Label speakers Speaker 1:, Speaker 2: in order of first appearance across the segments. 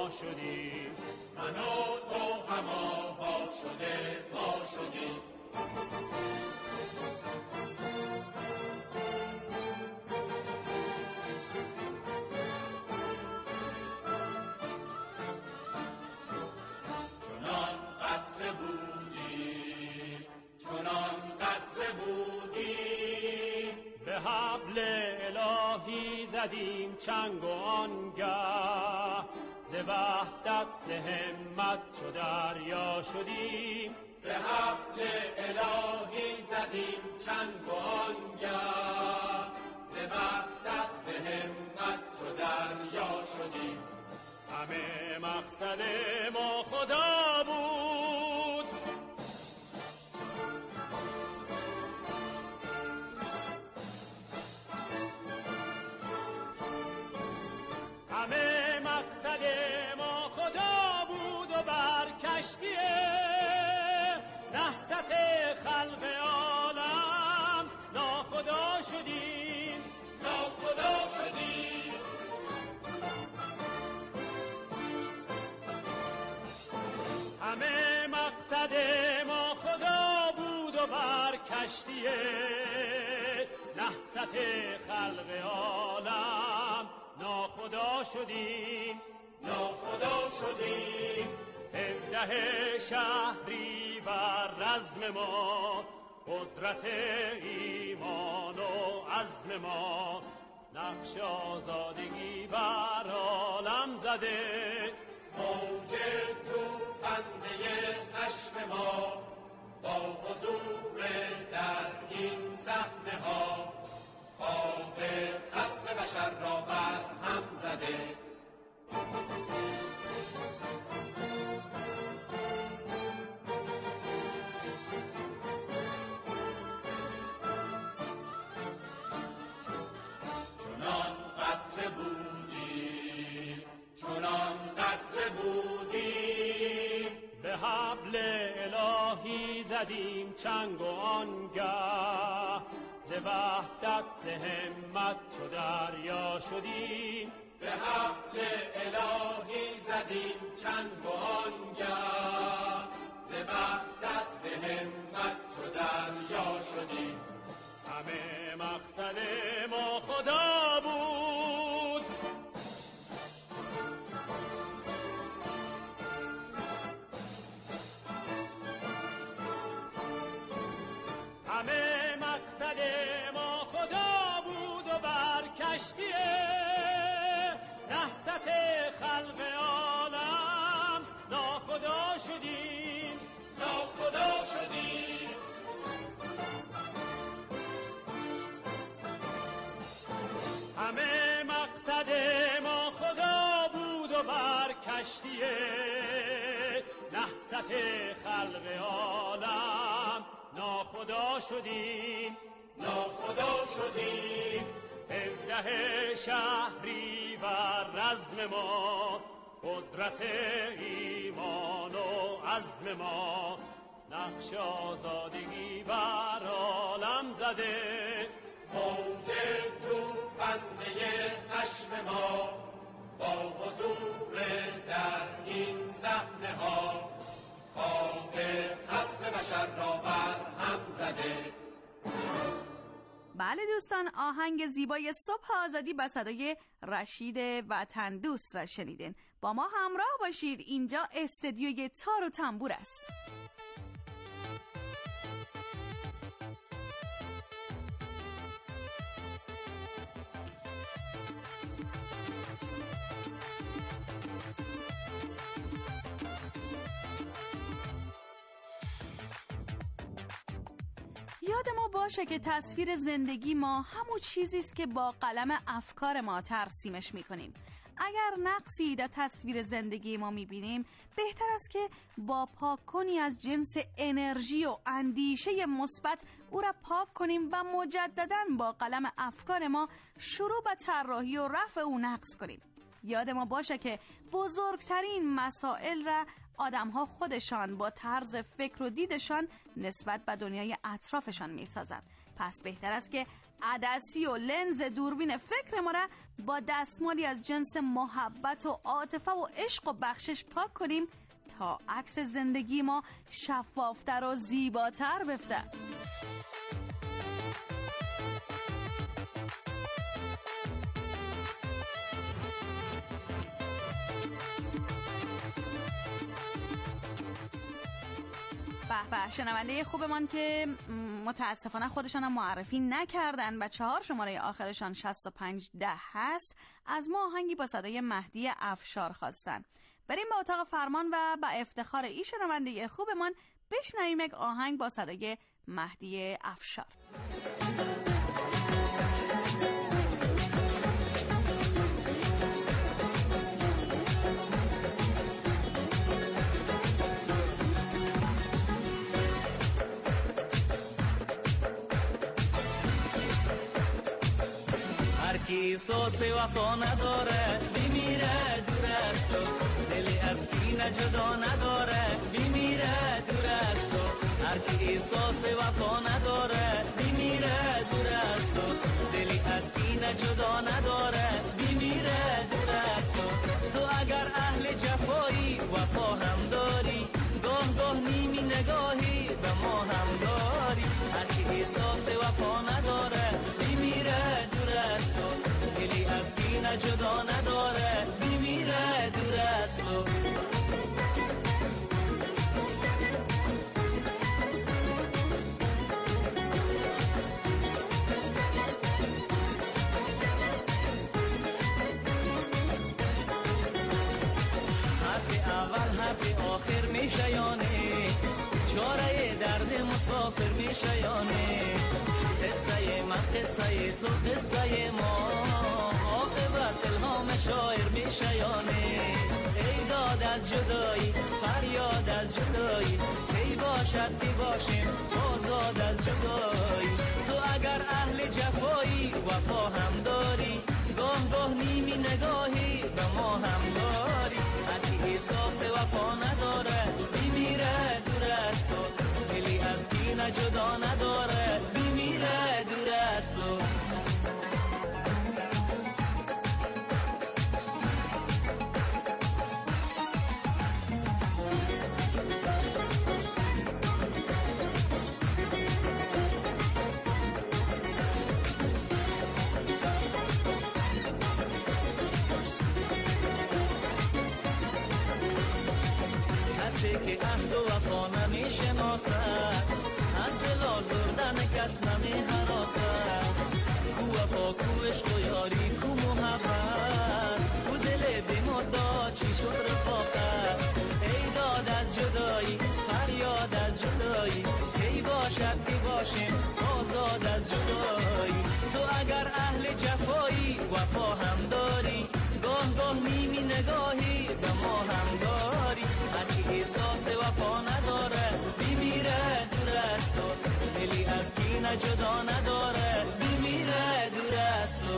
Speaker 1: ما شدیم، من و تو هم آباد شده ما شدیم. چنان قطره بودیم، چنان قطره بودیم، به حبل الهی زدیم چنگ و آنگه، ز وحدت ز همت چو دریا شدیم. به حبل الهی زدیم چنگ و آنگه، ز وحدت ز همت چو دریا شدیم. همه مقصد ما خدا بود، همه مقصد ما خدا بود و بر کشتی نهضت خلق عالم ناخدا شدیم، ناخدا شدیم. همه مقصد ما خدا بود و بر کشتی نهضت خلق عالم ناخدا شدیم، ناخدا شدیم. 17 شهری و رزم ما، قدرت ایمان و عزم ما، نقش آزادگی بر عالم زده. موج توفنده خشم ما با حضور در این صحنه ها، خواب خصم بشر را بر هم زده. چنان قطره بودیم، چنان قطره بودیم، به حبل الهی زدیم چنگ و آنگه، ز وحدت ز همت چو دریا شدیم. به حبل الهی زدیم چنگ و آنگه، ز وحدت ز همت چو دریا شدیم. همه مقصد ما خدا بود، همه مقصد ما خدا بود و بر کشتی نهضت خلق عالم ناخدا شدیم، ناخدا شدیم. همه مقصد ما خدا بود و بر کشتی نهضت خلق عالم ناخدا شدیم، ناخدا شدیم. 17 شهری و رزم ما، قدرت ایمان و عزم ما، نقش آزادگی بر عالم زده. موج توفنده خشم ما با حضور در این صحنه ها، خواب خصم بشر را بر هم زده.
Speaker 2: بله دوستان، آهنگ زیبای صبح آزادی با صدای رشید وطن دوست را شنیدین. با ما همراه باشید، اینجا استدیوی تار و تنبور است. یاد ما باشه که تصویر زندگی ما همون چیزی است که با قلم افکار ما ترسیمش میکنیم. اگر نقصی در تصویر زندگی ما میبینیم، بهتر است که با پاک کنی از جنس انرژی و اندیشه مثبت او را پاک کنیم و مجدداً با قلم افکار ما شروع به طراحی و رفع او نقص کنیم. یاد ما باشه که بزرگترین مسائل را آدم‌ها خودشان با طرز فکر و دیدشان نسبت به دنیای اطرافشان می‌سازند. پس بهتر است که عدسی و لنز دوربین فکر ما را با دستمالی از جنس محبت و عاطفه و عشق و بخشش پاک کنیم تا عکس زندگی ما شفافتر و زیباتر بفته. به شنونده خوبمان که متاسفانه خودشان معرفی نکردن و 4 شماره آخرشان 6510 هست، از ما آهنگی با صدای مهدی افشار خواستن. بریم به اتاق فرمان و با افتخار این شنونده خوبمان بشنویم یک آهنگ با صدای مهدی افشار.
Speaker 3: کی احساس وفا نداره بمیره دور از تو، دلی از کینه جدا نداره بمیره دور از تو. هر کی احساس وفا نداره بمیره دور از تو، دلی از کینه جدا نداره بمیره دور از تو. تو اگر اهل جفایی وفا هم داری، گاه نیمی نگاهی به ما هم داری. هر کی احساس وفا نداره بمیره دور از تو، دلی از کینه جدا نداره بمیره دور از تو. حرف اول حرف آخر میشه یانه، چاره درد مسافر میشه یانه. قصه من قصه تو قصه ما، عاقبت الهام شاعر میشه یانه. ای داد از جدایی فریاد از جدایی، کی باشد کی باشیم آزاد از جدایی. تو اگر اهل جفایی وفا هم داری، گاه نیمی نگاهی به ما هم داری. هرکی احساس وفا نداره بمیره دور از تو، دلی از کینه جدا نداره بمیره دور از تو. کسی که عهد و وفا نمیشناسد، از دل آزردن کس نمیهراسد. کو وفا کو عشق و یاری کو محبت، کو دل بی‌مدعا چی شد رفاقت. ای داد از جدایی فریاد از جدایی، کی باشد کی باشیم آزاد از جدایی. تو اگر اهل جفایی وفا هم داری، گاه نیمی نگاهی به ما هم داری. هرکی احساس وفا نداره بمیره دور از تو، دلی از کینه جدا نداره بمیره دور از تو.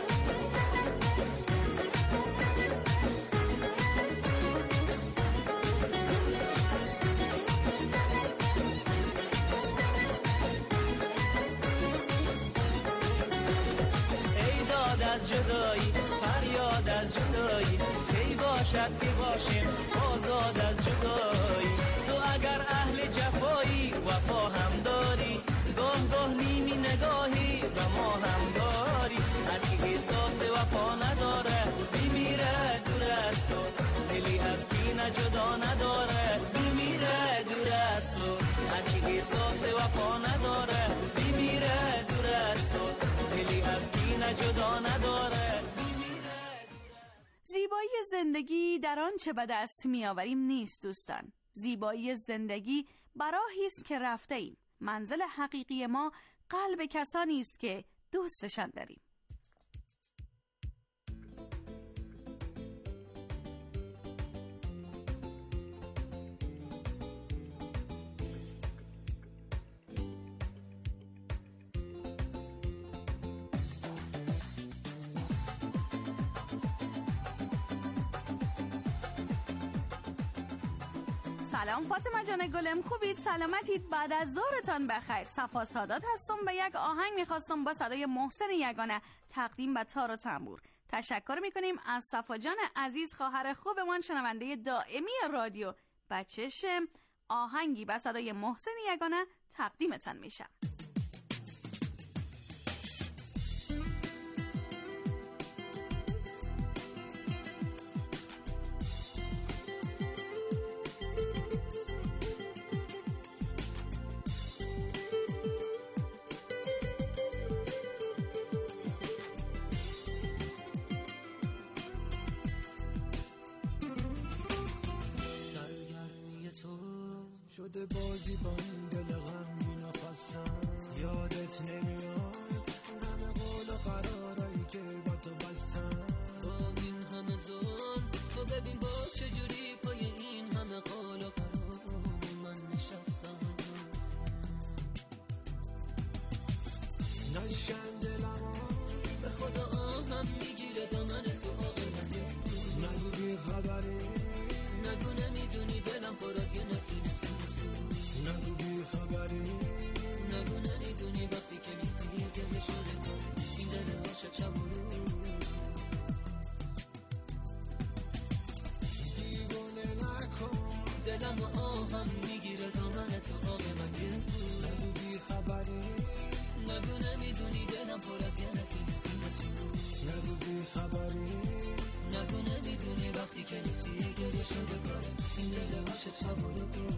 Speaker 3: ای داد از جدایی فریاد از جدایی، کی باشد کی باشیم آزاد از جدایی. تو اگر اهل جفایی وفا هم داری، گاه نیمی نگاهی به ما هم داری. هرکی احساس وفا نداره بمیره دور از تو، دلی از کینه جدا نداره بمیره دور از تو. هرکی احساس وفا نداره بمیره دور از تو، دلی از کینه جدا نداره.
Speaker 2: زیبایی زندگی در آنچه به دست می‌آوریم نیست دوستان. زیبایی زندگی براهی است که رفته ایم. منزل حقیقی ما قلب کسانی است که دوستشان داریم. سلام فاطمه جان گلم، خوبید؟ سلامتید؟ بعد از ظهرتان بخیر. صفا سادات هستم و یک آهنگ میخواستم با صدای محسن یگانه تقدیم به تار و تنبور. تشکر میکنیم از صفا جان عزیز، خواهر خوبمان، شنونده دائمی رادیو بچه‌شم. آهنگی به صدای محسن یگانه تقدیمتان میشه.
Speaker 4: شده بازی با این دل غمگین و خستم، یادت نمیاد همه قول و قرارایی که با تو بستم. با این همه ظلم تو ببین باز چجوری پای این همه قول و قرار من نشستم. نشکن دلم به خدا آهم میگیره دامن تو آقلتی، نگو بی خبری، نگو نمیدونی دلم پرات یه نفیس، نگو بی خبری، نگو نمیدونی وقتی که نیستی گله شده کنه این دل عاشق شب و روز. دیوانه نکن دلم و آهم میگیره دامن تو آقه من یه بود. نگو بی خبری، نگو نمیدونی دلم پر از یه نفیس، نگو بی خبری، نگو نمیدونی وقتی که نیستی گله شده کنه این دل عاشق شب و روز.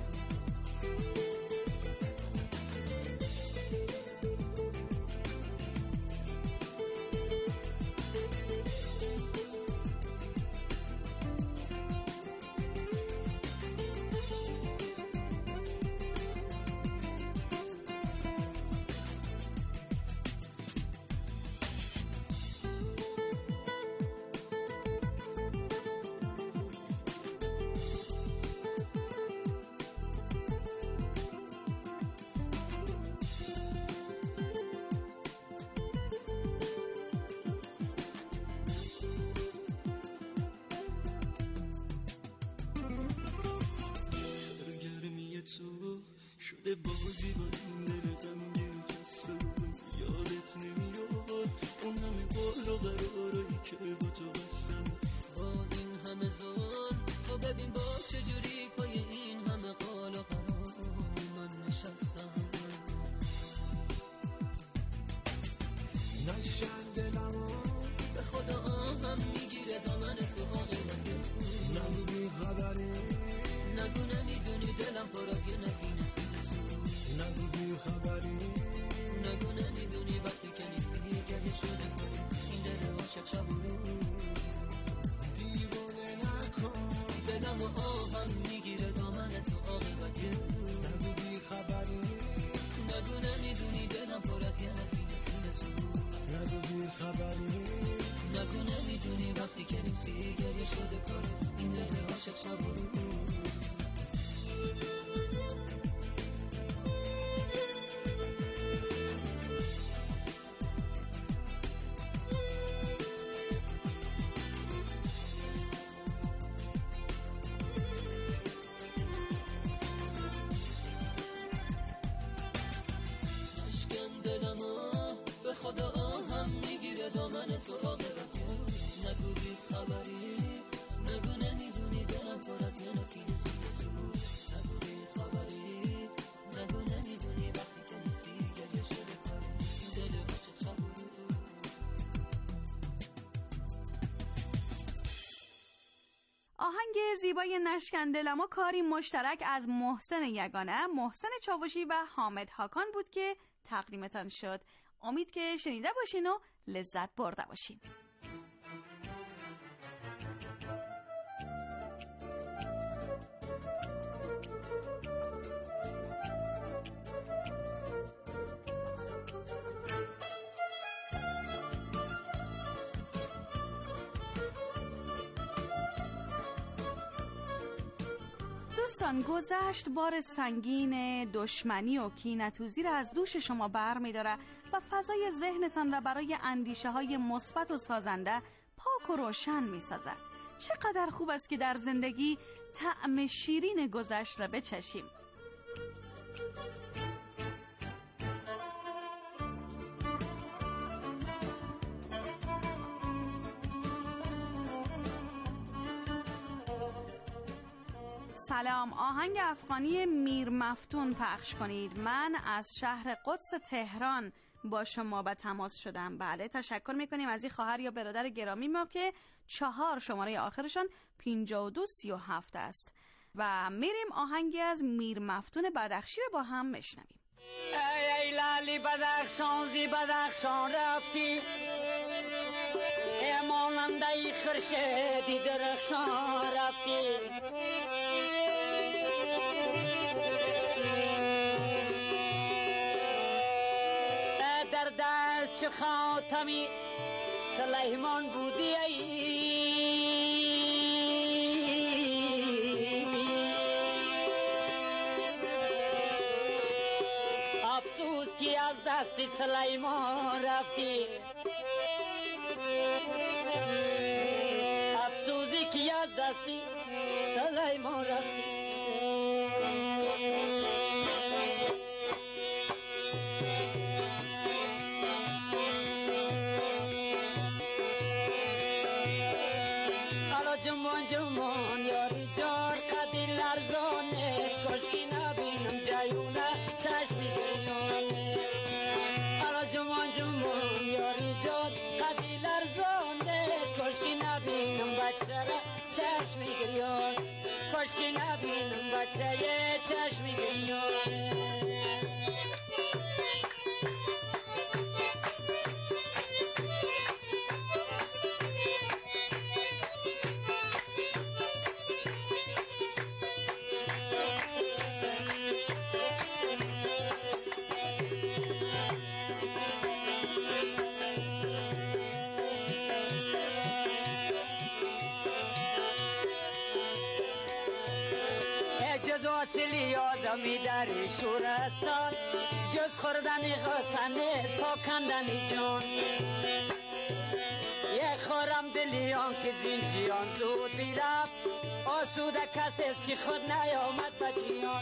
Speaker 4: شده بازی با این دل غمگین خستم، یادت نمیاد اون همه قول و قرارایی که با تو بستم. با این همه ظلم تو ببین باز چجوری پای این همه قول و قرار من نشستم. نشکن دلم به خدا آهم میگیره دامن تو آقلتی، نگو بی خبری، نگو نمیدونی دلم پرات یه نفینه، نگو بی خبری، نگو نمیدونی وقتی که نیستی گله شده کنی این دل عاشق شب و روز. دیوانه نکن دلم و آهم میگیره دامن تو آقلتی، نگو بی خبری، نگو نمیدونی دلم پر از یه نفینه، نگو بی خبری، نگو نمیدونی وقتی که نیستی گله شده کنی این دل عاشق شب و روز. به خدا آهم میگیره دامن تو آقلتی، نگو بی خبری، نگو نمیدونی دلم پر از یه نفیس، نگو بی خبری، نگو نمیدونی وقتی که نیستی گله شده کنی این دل عاشق شب و روز.
Speaker 2: آهنگ زیبای نشکن دلم و کاری مشترک از محسن یگانه، محسن چاوشی و حامد هاکان بود که تقدیمتان شد. امید که شنیده باشین و لذت برده باشین. دوستان، گذشت بار سنگین دشمنی و کینه‌توزی را از دوش شما بر می داره و فضای ذهنتان را برای اندیشه های مثبت و سازنده پاک و روشن می سازد. چقدر خوب است که در زندگی طعم شیرین گذشت را بچشیم. سلام، آهنگ افغانی میر مفتون پخش کنید. من از شهر قدس تهران با شما به تماس شدم. بله، تشکر میکنیم از این خواهر یا برادر گرامی ما که 4 شماره آخرشان 5237 است و میریم آهنگی از میر مفتون بدخشی رو با هم میشنویم.
Speaker 5: ای لالی بدخشان زی بدخشان رفتی، ای ماننده خورشیدی درخشان رفتی، در دست چه خاتمی سلیمان بودی، افسوس که از دست سلیمان رفتی، افسوسی که از دست سلیمان رفتی. جمان جمان یاری جار قدی لرزانه، کشکی نبینم جایونه چشمی گریانه. حالا جمان جمان یاری جار قدی لرزانه، کشکی نبینم بچه را چشمی گریانه، کشکی نبینم بچه چشمی گریانه. جز واصلی آدمی در شورستان، جز خوردنی خواستنی تا کندنی جان. یک خورم دلیان که زینجیان زود بیرفت، آسوده کسی است که خود نیامد بچیان.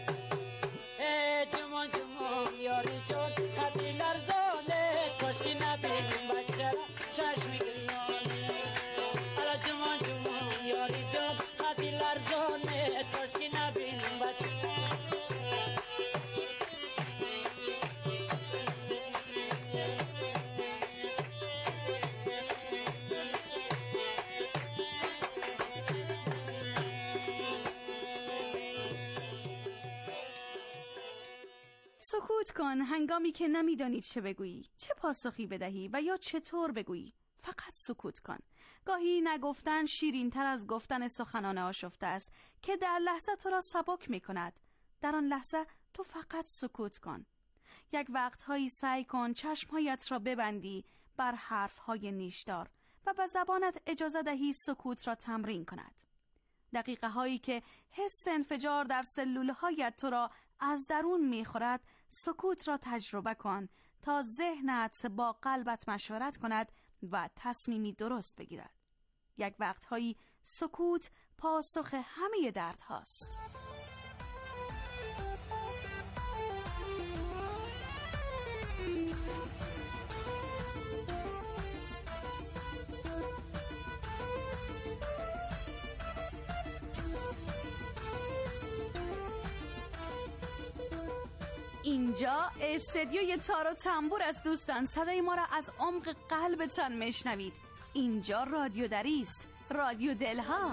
Speaker 5: جمان جمان یاری جان قدی لرزانه، کشکی نبینیم بچه را چشمی گریانه. حالا جمان جمان یاری جان قدی لرزانه، کشکی نبینیم بچه.
Speaker 2: سکوت کن هنگامی که نمیدانی چه بگویی، چه پاسخی بدهی و یا چطور بگویی. فقط سکوت کن. گاهی نگفتن شیرین تر از گفتن سخنان آشفته است که در لحظه تو را سبک می کند. در آن لحظه تو فقط سکوت کن. یک وقتهایی سعی کن چشمهایت را ببندی بر حرفهای نیشدار و به زبانت اجازه دهی سکوت را تمرین کند. دقیقه هایی که حس انفجار در سلول هایت تو را از درون میخورد، سکوت را تجربه کن تا ذهنت با قلبت مشورت کند و تصمیمی درست بگیرد. یک وقتهایی سکوت پاسخ همه درد هاست. اینجا استدیوی تار و تنبور است دوستان. صدای ما را از عمق قلبتان میشنوید. اینجا رادیو دری است، رادیو دلها.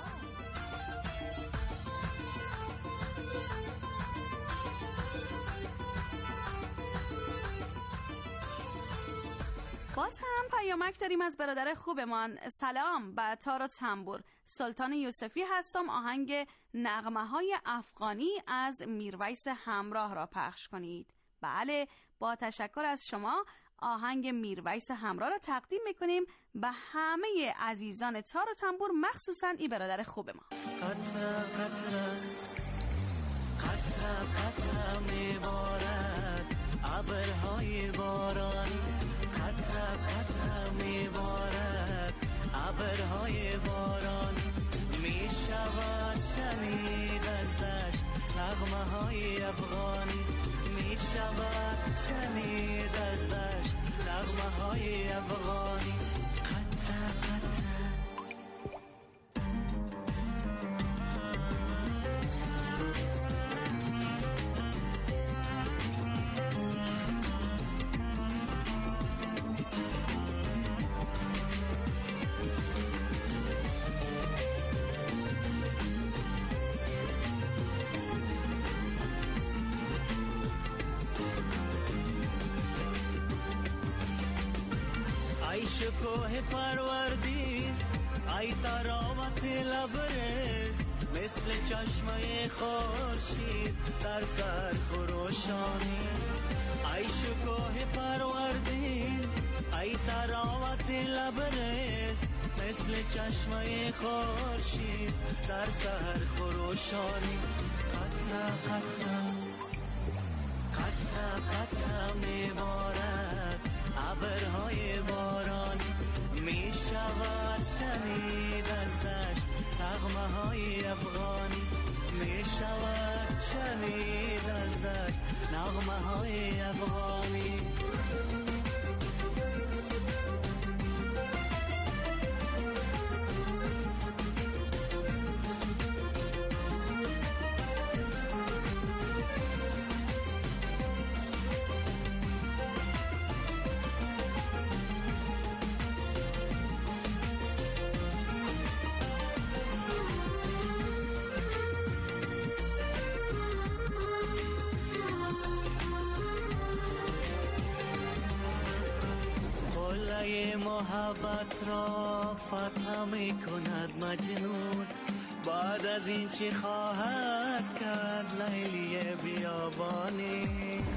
Speaker 2: باز هم پیامک داریم از برادر خوبمان. سلام، با تار و تنبور سلطان یوسفی هستم. آهنگ نغمه های افغانی از میرویس همراه را پخش کنید. بله، با تشکر از شما آهنگ میرویس همراه را تقدیم میکنیم به همه عزیزان تار و تنبور، مخصوصا ای برادر خوب ما.
Speaker 3: قطره قطره قطره قطره میبارد ابرهای باران، قطره قطره میبارد ابرهای باران. های افغانی می شود شنید از دشت نغمه های افغانی قطع قطع. شکوه فروردین ای تراوت لبریز مثل چشمه خورشید در سر خروشانی ای شکوه فروردین ای تراوت لبریز مثل چشمه خورشید در سر خروشانی قطره قطره قطره قطره میبارد ابرهای بارانی می شود شنید از دشت نغمه های افغانی می شود شنید از دشت نغمه های افغانی محبت را فتح می کند مجنون بعد از این چی خواهد کرد لیلی بیابانی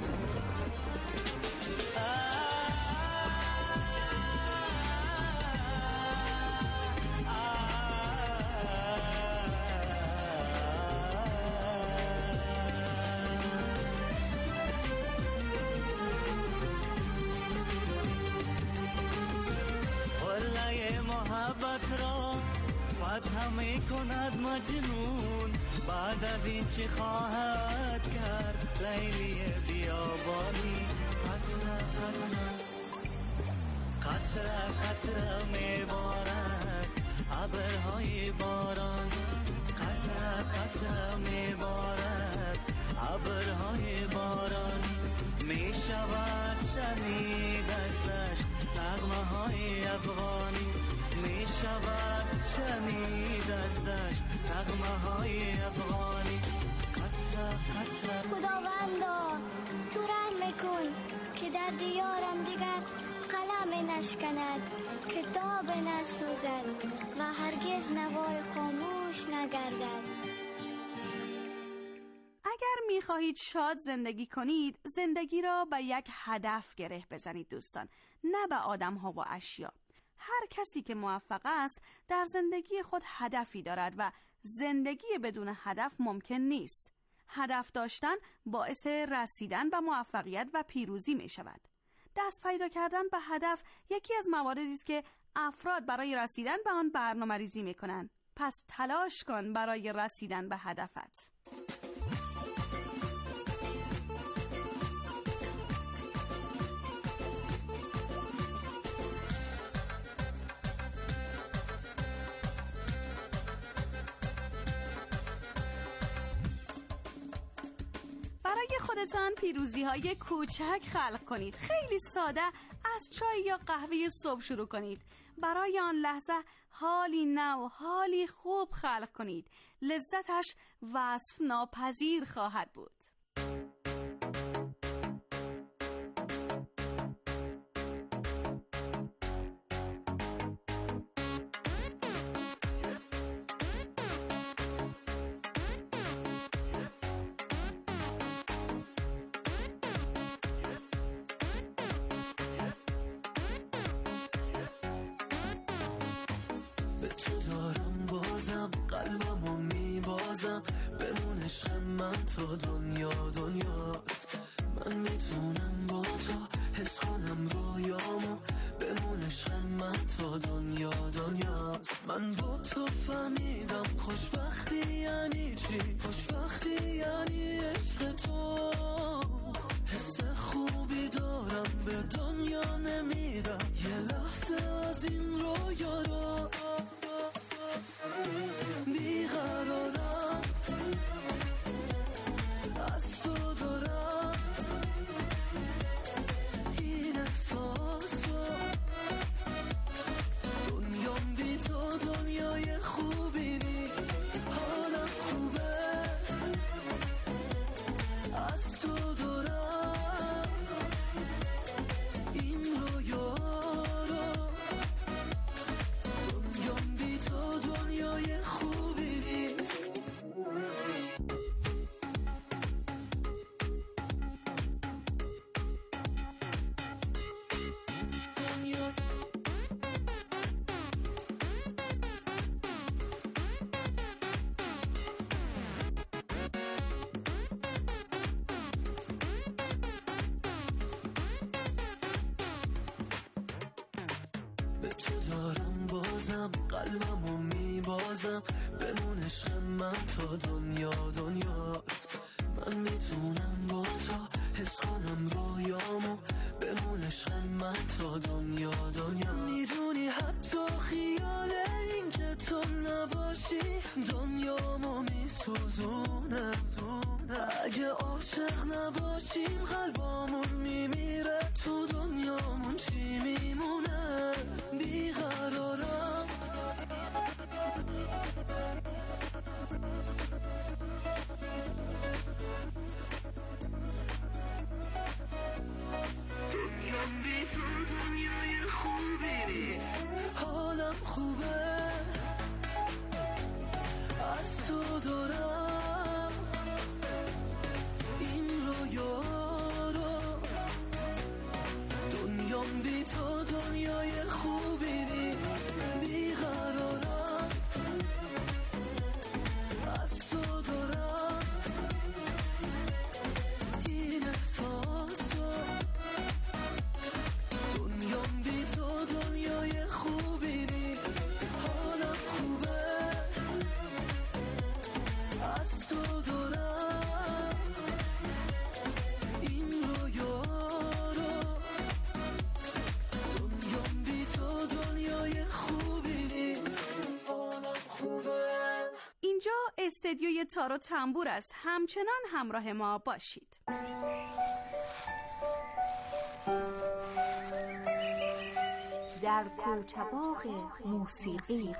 Speaker 3: فتح می کند مجنون بعد از این چی خواهد کرد لیلی بیابانی قطره قطره قطره قطره می بارد ابرهای باران قطره قطره می بارد ابرهای باران می شود شنید از دشت نغمه های افغانی می شود شنید از دشت نغمه های افغانی قطره قطره.
Speaker 6: خداوندا تو رحم میکن که در دیارم دیگر قلم نشکند کتاب نسوزد و هرگز نوای خاموش نگردد.
Speaker 2: اگر میخواهید شاد زندگی کنید زندگی را به یک هدف گره بزنید دوستان، نه به آدم ها و اشیا. هر کسی که موفق است در زندگی خود هدفی دارد و زندگی بدون هدف ممکن نیست. هدف داشتن باعث رسیدن به موفقیت و پیروزی می شود. دست پیدا کردن به هدف یکی از مواردی است که افراد برای رسیدن به آن برنامه‌ریزی می کنند. پس تلاش کن برای رسیدن به هدفت. برای خودتان پیروزی‌های کوچک خلق کنید. خیلی ساده از چای یا قهوه صبح شروع کنید. برای آن لحظه حالی نو، حالی خوب خلق کنید. لذتش وصف ناپذیر خواهد بود.
Speaker 4: قلبمو میبازم بمون عشق من تا دنیاست. من میتونم با تو حس کنم رویامو بمون عشق من تا دنیاست. من با تو فهمیدم خوشبختی یعنی چی. خوشبختی یعنی عشق تو دارم بازم قلبمو میبازم بمون عشق من تا دنیاست من میتونم با تو حس کنم رویامو بمون عشق من تا دنیا میدونی حتی خیال این که تو نباشی دنیامو میسوزونه اگه عاشق نباشیم قلبامون میمیره تو دنیامون چی میمونه بیقرارم دنیام بی تو دنیای خوبی نیست حالم خوبه از تو دارم این رویا رو دنیام بی تو دنیای خوبی نیست بیقرارم از تو دارم این احساس رو دنیام بی تو دنیای خوبی نیست حالم خوبه از تو دارم این رویا رو دنیام بی تو دنیای خوبی نیست حالم خوبه.
Speaker 2: اینجا استدیوی تار و تنبور است. همچنان همراه ما باشید.
Speaker 7: در کوچه‌باغ موسیقی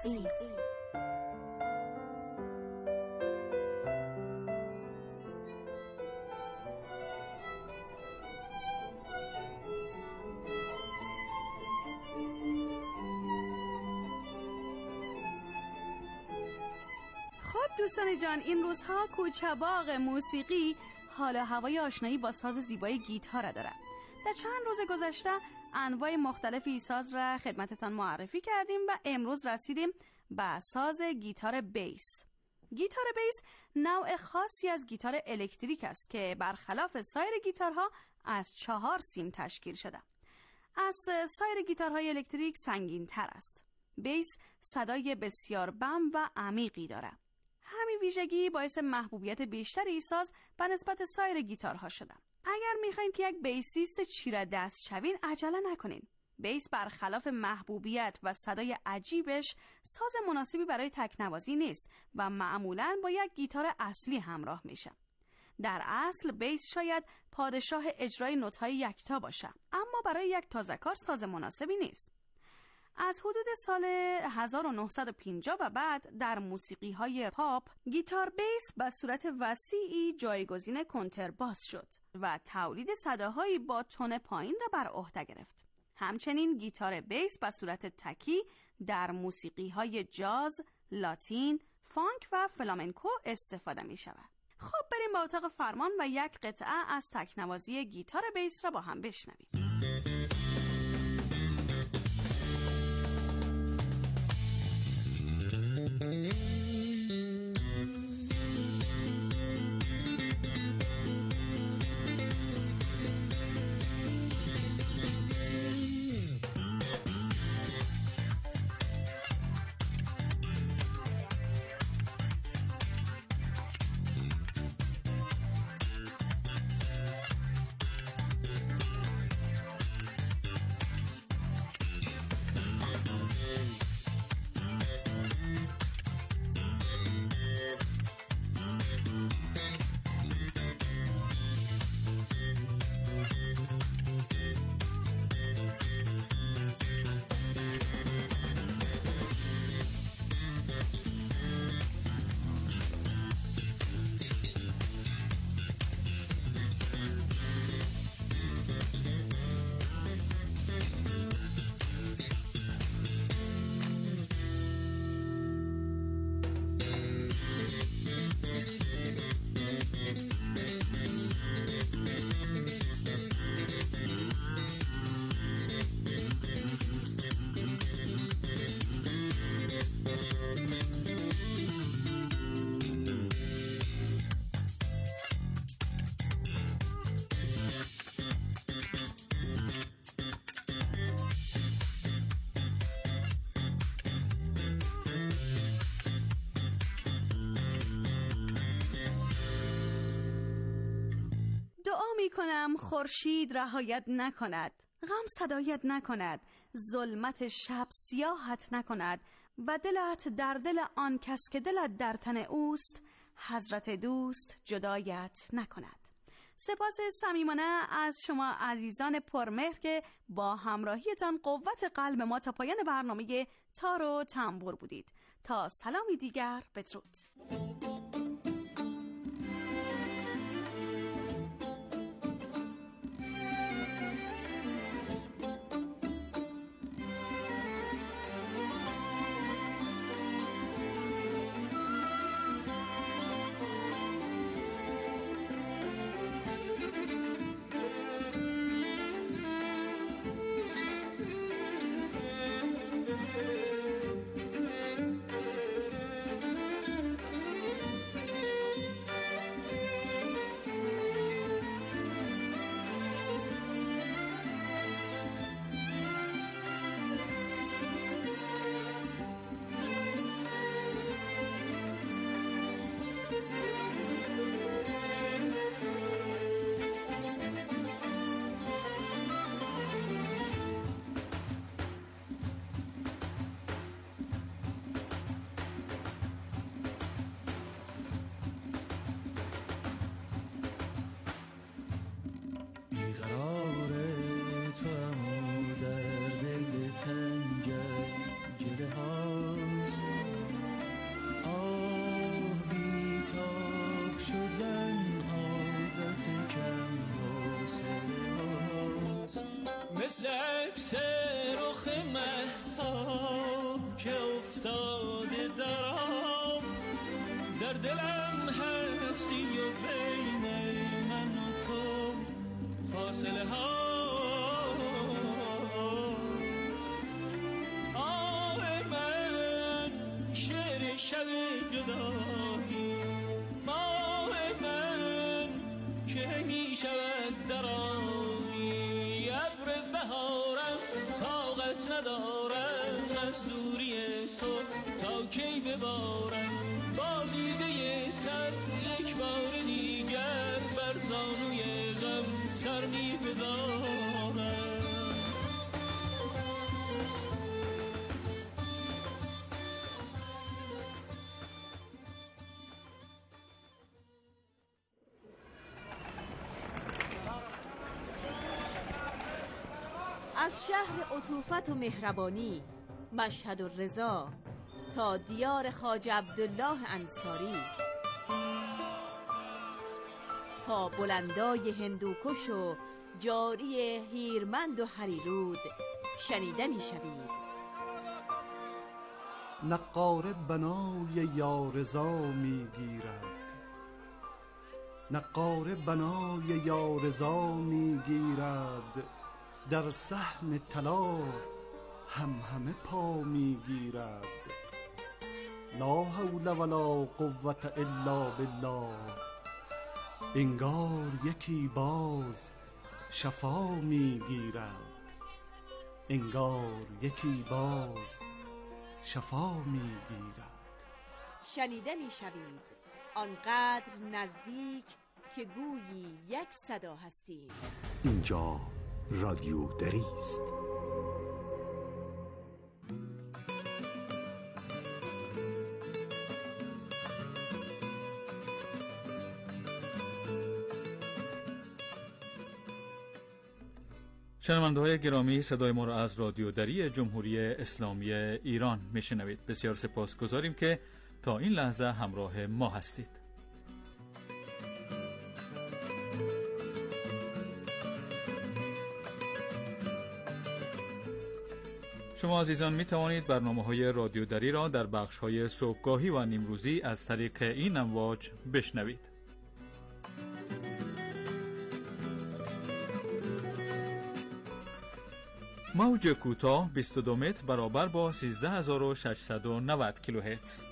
Speaker 2: خب دوستان جان، این روزها کوچه‌باغ موسیقی حال و هوای آشنایی با ساز زیبای گیتار را دارد. در چند روز گذشته انواع مختلفی ساز را خدمتتان معرفی کردیم و امروز رسیدیم به ساز گیتار بیس. گیتار بیس نوع خاصی از گیتار الکتریک است که برخلاف سایر گیتارها از 4 سیم تشکیل شده. از سایر گیتارهای الکتریک سنگین تر است. بیس صدای بسیار بم و عمیقی دارد. همین ویژگی باعث محبوبیت بیشتری ساز به نسبت سایر گیتارها شده. اگر میخواین که یک بیسیست چیره دست شوین عجله نکنین. بیس برخلاف محبوبیت و صدای عجیبش ساز مناسبی برای تکنوازی نیست و معمولاً با یک گیتار اصلی همراه میشه. در اصل بیس شاید پادشاه اجرای نوت‌های یکتا باشه، اما برای یک تازه‌کار ساز مناسبی نیست. از حدود سال 1950 و بعد در موسیقی‌های پاپ گیتار بیس به صورت وسیعی جایگزین کنترباس شد و تولید صداهایی با تون پایین را بر عهده گرفت. همچنین گیتار بیس به صورت تکی در موسیقی‌های جاز، لاتین، فانک و فلامنکو استفاده می‌شود. خب بریم به اتاق فرمان و یک قطعه از تکنوازی گیتار بیس را با هم بشنویم. کنم خورشید رهایت نکند، غم صدایت نکند، ظلمت شب سیاحت نکند و دلت در دل آن کس که دلت در تن اوست حضرت دوست جدایت نکند. سپاس صمیمانه از شما عزیزان پرمهر که با همراهیتان قوت قلب ما تا پایان برنامه تار و تنبور بودید. تا سلامی دیگر، بدرود.
Speaker 3: مثل عکس رخ مهتاب که افتاده در آب، در دلم هستی و بین من و تو فاصله هاست. آه من شعر شب جدایی، ماه من که می شود در آبی، ابر بهارم طاقت ندارم از دوری تو تا کی ببارم با دیده تر یک بار دیگر بر زانوی غم سر می بذارم.
Speaker 8: از شهر عطوفت و مهربانی مشهد الرضا تا دیار خواجه عبدالله انصاری، تا بلندای هندوکش و جاری هیرمند و هریرود شنیده می شوید.
Speaker 9: نقاره بنای یارضا می گیرد، نقاره بنای یارضا می گیرد، در صحن طلا همه پا می گیرد. لا حول ولا قوة الا بالله، انگار یکی باز شفا می گیرد، انگار یکی باز شفا می گیرد.
Speaker 8: شنیده می شوید آنقدر نزدیک که گویی یک صدا هستیم.
Speaker 10: اینجا رادیو دری است.
Speaker 11: شنونده‌های گرامی، صدای ما را از رادیو دری جمهوری اسلامی ایران میشنوید. بسیار سپاسگزاریم که تا این لحظه همراه ما هستید. شما عزیزان می توانید برنامه‌های رادیو دری را در بخش‌های صبحگاهی و نیمروزی از طریق این امواج بشنوید. موج کوتاه 22 متر برابر با 13690 کیلوهرتز.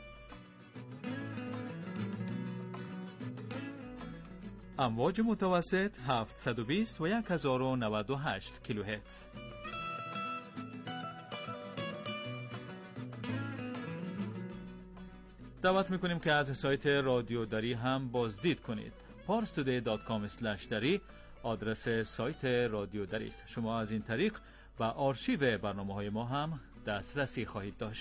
Speaker 11: امواج متوسط 720 و 1098 کیلوهرتز. دعوت میکنیم که از سایت رادیو دری هم بازدید کنید. parstoday.com/dari آدرس سایت رادیو دری است. شما از این طریق و آرشیو برنامه‌های ما هم دسترسی خواهید داشت.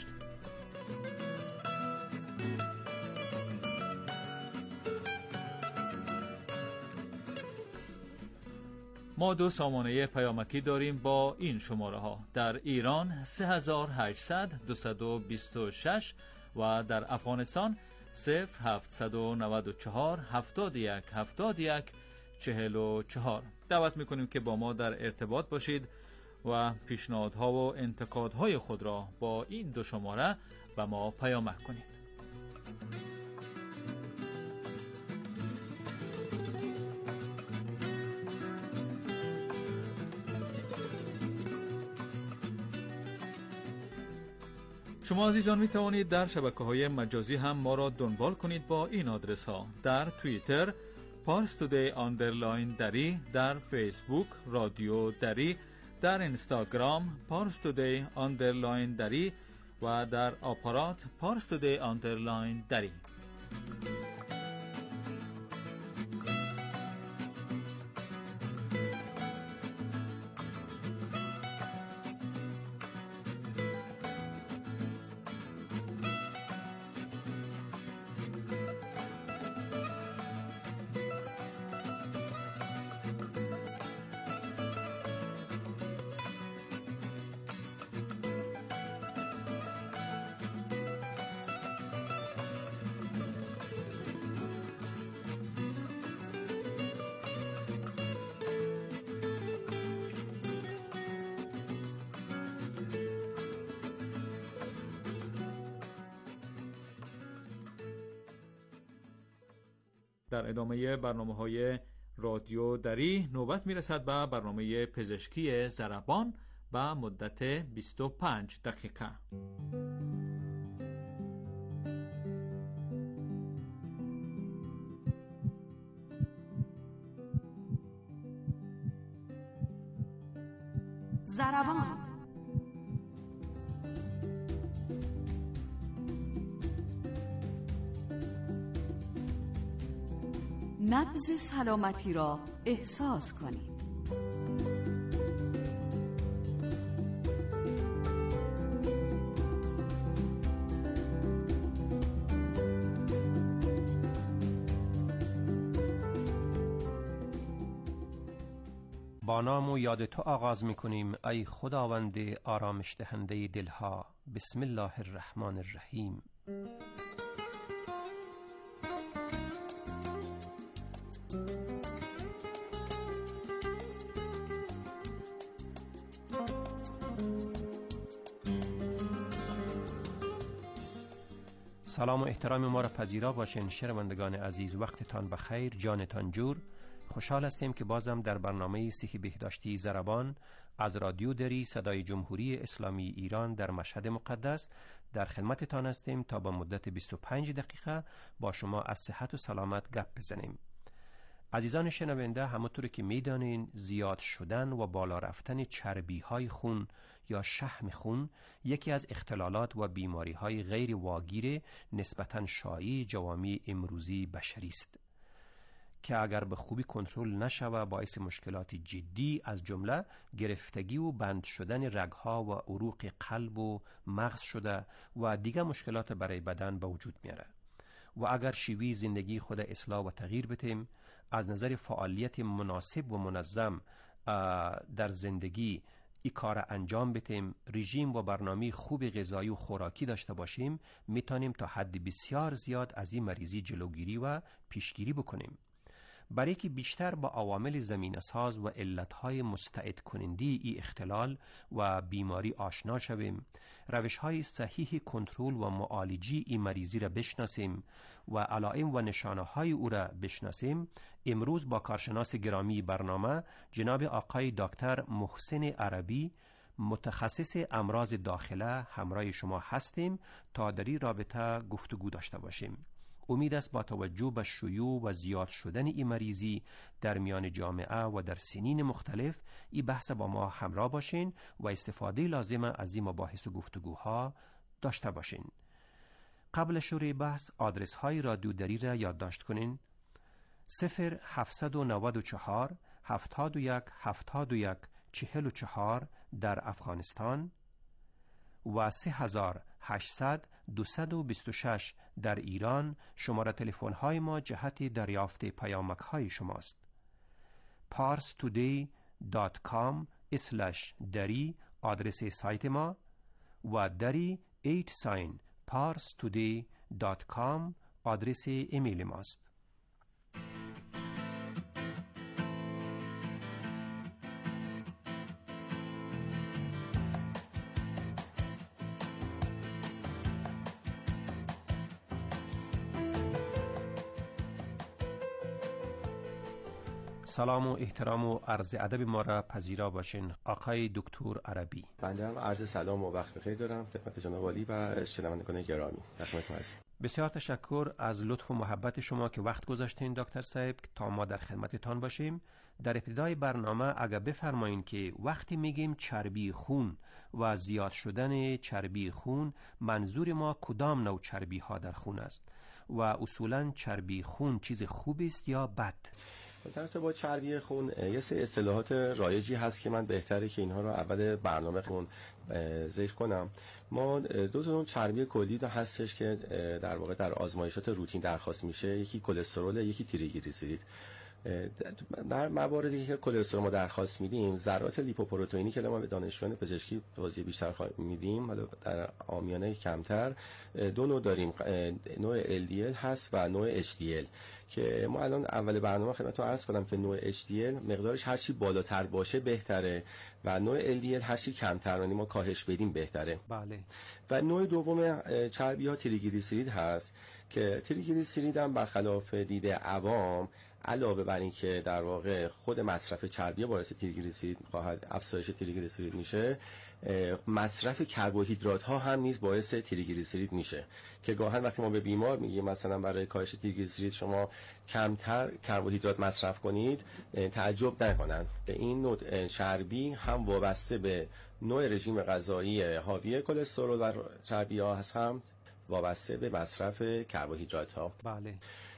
Speaker 11: ما 2 سامانه پیامکی داریم با این شماره ها: در ایران 3800 226 و در افغانستان 0794 71 71 44. دعوت میکنیم که با ما در ارتباط باشید و پیشنهادها و انتقادهای خود را با این 2 شماره و ما پیامک کنید. شما عزیزان می توانید در شبکه‌های مجازی هم ما را دنبال کنید با این آدرس ها: در توییتر parstoday_dari، در فیسبوک رادیو دری، در اینستاگرام parstoday_dari و در آپارات parstoday_dari. در ادامه برنامه‌های رادیو دری نوبت میرسد به برنامه پزشکی ضربان به مدت 25 دقیقه.
Speaker 2: ضربان. نبض سلامتی را احساس کنید.
Speaker 12: با نام و یاد تو آغاز می‌کنیم ای خداوند آرامش دهنده دلها. بسم الله الرحمن الرحیم. سلام و احترام ما را پذیرا باشین شنوندگان عزیز. وقتتان بخیر، جانتان جور. خوشحال هستیم که بازم در برنامه صحی بهداشتی ضربان از رادیو دری صدای جمهوری اسلامی ایران در مشهد مقدس در خدمتتان هستیم تا با مدت 25 دقیقه با شما از صحت و سلامت گپ بزنیم. عزیزان شنونده، همونطور که میدانین زیاد شدن و بالا رفتن چربی های خون یا شحم خون یکی از اختلالات و بیماری های غیر واگیر نسبتاً شایع جوامع امروزی بشری است که اگر به خوبی کنترل نشود باعث مشکلات جدی از جمله گرفتگی و بند شدن رگها و عروق قلب و مغز شده و دیگر مشکلات برای بدن به وجود میاره. و اگر شیوه زندگی خود اصلاح و تغییر بدیم، از نظر فعالیت مناسب و منظم در زندگی این کار انجام بدیم، رژیم و برنامه خوب غذایی و خوراکی داشته باشیم، میتونیم تا حد بسیار زیاد از این مریضی جلوگیری و پیشگیری بکنیم. برای که بیشتر با عوامل زمینه ساز و علتهای مستعد کننده ای اختلال و بیماری آشنا شویم، روشهای صحیح کنترل و معالجه این مریضی را بشناسیم و علائم و نشانه های او را بشناسیم، امروز با کارشناس گرامی برنامه جناب آقای دکتر محسن عربی متخصص امراض داخله همراه شما هستیم تا در این رابطه گفتگو داشته باشیم. امید است با توجه به شیوع و زیاد شدن این مریضی در میان جامعه و در سنین مختلف این بحث با ما همراه باشین و استفاده لازم از این مباحث و گفتگوها داشته باشین. قبل شروع بحث آدرس های رادیو دری را یادداشت کنین: 0794 71 71 44 در افغانستان و 3800 226 در ایران شماره تلفن های ما جهت دریافت پیامک های شماست. parstoday.com/dari آدرس سایت ما و dari @parstoday.com آدرس ایمیل ماست. سلام و احترام و عرض ادب ما را پذیرا باشین آقای دکتر عربی.
Speaker 13: بنده هم عرض سلام و وقت بخیر دارم خدمت جناب عالی و شنوندگان گرامی. خدمتتون هستم.
Speaker 12: بسیار تشکر از لطف و محبت شما که وقت گذاشتین دکتر صاحب تا ما در خدمتتان باشیم. در ابتدای برنامه اگر بفرمایین که وقتی میگیم چربی خون و زیاد شدن چربی خون منظور ما کدام نوع چربی ها در خون است و اصولا چربی خون چیز خوبی است یا بد؟
Speaker 13: در ارتباط با چربی خون یه سری اصطلاحات رایجی هست که من بهتره که اینها رو اول برنامه خون ذکر کنم. ما دو تا چربی کلی هستش که در واقع در آزمایشات روتین درخواست میشه، یکی کلسترول، یکی تریگلیسیرید. در مواردی که کلسترول ما درخواست میدیم، ذرات لیپوپروتئینی که ما به دانشجویان پزشکی توضیح بیشتر میدیم، حالا در عامیانه کمتر، دو نوع داریم، نوع LDL هست و نوع HDL که ما الان اول برنامه خدمتتون عرض کردم که نوع HDL مقدارش هر چی بالاتر باشه بهتره و نوع LDL هر چی کمتر، یعنی ما کاهش بدیم بهتره.
Speaker 12: بله.
Speaker 13: و نوع دوم چربی ها تریگلیسیرید هست که تریگلیسیرید هم برخلاف دید عوام علاوه بر این که در واقع خود مصرف چربی باعث تریگلیسیرید خواهد افزایش تریگلیسیرید میشه، مصرف کربوهیدرات ها هم نیز باعث تریگلیسیرید میشه که گاهن وقتی ما به بیمار میگیم مثلا برای کاهش تریگلیسیرید شما کمتر کربوهیدرات مصرف کنید، تعجب نکنن. به این نوع چربی هم وابسته به نوع رژیم غذایی حاوی کلسترول و چربی ها هست، هم وابسته به مصرف کربوهیدرات ها.
Speaker 12: بله.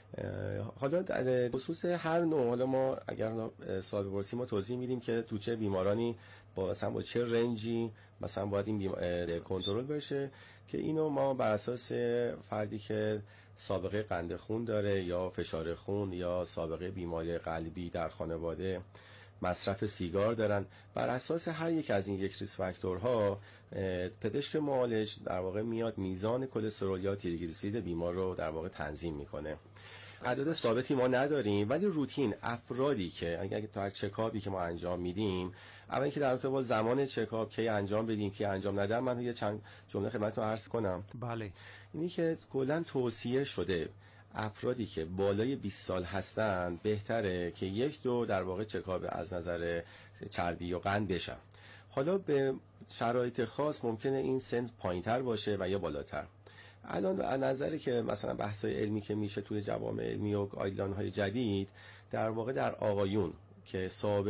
Speaker 13: حالا در خصوص هر نوع، حالا ما اگر سوال بپرسیم ما توضیح میدیم که تو چه بیمارانی با چه رنجی مثلا باید این کنترل بشه که اینو ما بر اساس فردی که سابقه قند خون داره یا فشار خون یا سابقه بیماری قلبی در خانواده، مصرف سیگار دارن، بر اساس هر یک از این یک ریسک فاکتورها پزشک معالج در واقع میاد میزان کلسترول یا تریگلیسیرید بیمار رو در واقع تنظیم میکنه. عدد ثابتی ما نداریم، ولی روتین افرادی که اگر تا هر چکاپی که ما انجام میدیم، اولی که در رابطه با زمان چکاپ کی انجام بدیم کی انجام ندیم، من یه چند جمله خدمتتون عرض کنم.
Speaker 12: بله.
Speaker 13: اینی که کلا توصیه شده افرادی که بالای 20 سال هستند بهتره که یک دو در واقع چکاپ از نظر چربی و قند بشن. حالا به شرایط خاص ممکنه این سن پایینتر باشه و یا بالاتر. الان از نظری که مثلا بحث‌های علمی که میشه توی جوامع علمی و گایدلاین‌های جدید، در واقع در آقایون که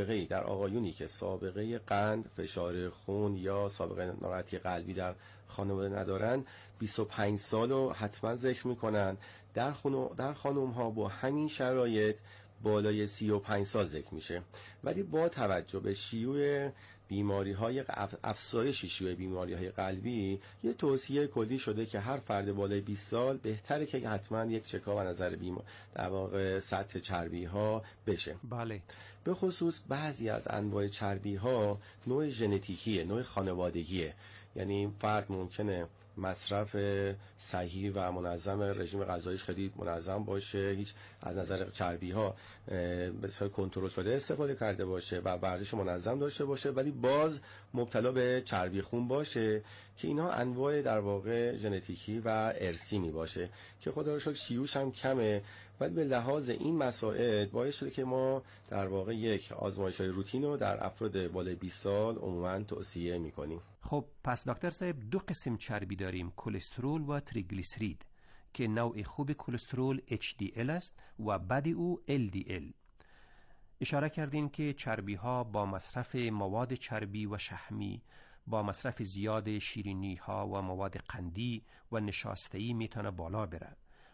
Speaker 13: سابقه قند، فشار خون یا سابقه ناراحتی قلبی در خانواده ندارن، 25 سال رو حتما ذکر میکنن. در خانم‌ها با همین شرایط بالای 35 سال ذکر میشه. ولی با توجه به شیوع بیماری‌های افزایش شیوع بیماری‌های قلبی، یه توصیه کلی شده که هر فرد بالای 20 سال بهتره که حتما یک چکاپ از نظر در واقع سطح چربی‌ها بشه.
Speaker 12: بله.
Speaker 13: به خصوص بعضی از انواع چربی‌ها نوع ژنتیکیه، نوع خانوادگیه، یعنی فرد ممکنه مصرف صحیح و منظم رژیم غذاییش خیلی منظم باشه، هیچ از نظر چربی ها به صورت کنترل شده استفاده کرده باشه و ورزش منظم داشته باشه، ولی باز مبتلا به چربی خون باشه که اینها انواع در واقع ژنتیکی و ارثی می باشه که خدا رو شکر شیوعش هم کمه. ولی به لحاظ این مسائل باعث شده که ما در واقع یک آزمایش‌های روتین رو در افراد بالای 20 سال عموماً توصیه می‌کنیم.
Speaker 12: خب پس دکتر صاحب دو قسم چربی داریم، کلسترول و تریگلیسیرید، که نوع خوب کلسترول HDL است و بد او LDL. اشاره کردین که چربی ها با مصرف مواد چربی و شحمی، با مصرف زیاد شیرینی ها و مواد قندی و نشاسته‌ای میتونه بالا بره